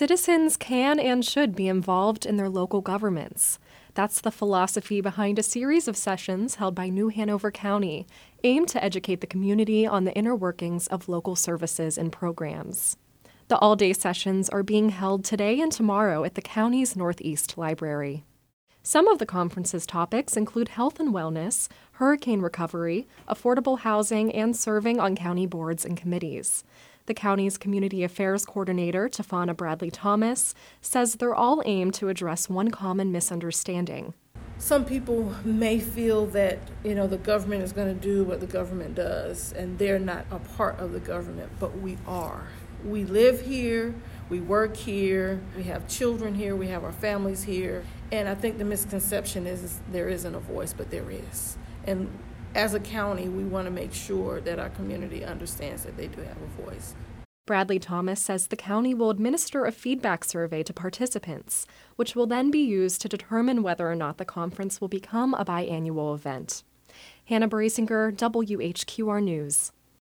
Citizens can and should be involved in their local governments. That's the philosophy behind a series of sessions held by New Hanover County, aimed to educate the community on the inner workings of local services and programs. The all-day sessions are being held today and tomorrow at the county's Northeast Library. Some of the conference's topics include health and wellness, hurricane recovery, affordable housing, and serving on county boards and committees. The county's Community Affairs Coordinator, Tafana Bradley Thomas, says they're all aimed to address one common misunderstanding. Some people may feel that, the government is going to do what the government does, and they're not a part of the government, but we are. We live here, we work here, we have children here, we have our families here, and I think the misconception is there isn't a voice, but there is. And as a county, we want to make sure that our community understands that they do have a voice. Bradley Thomas says the county will administer a feedback survey to participants, which will then be used to determine whether or not the conference will become a biannual event. Hannah Brasinger, WHQR News.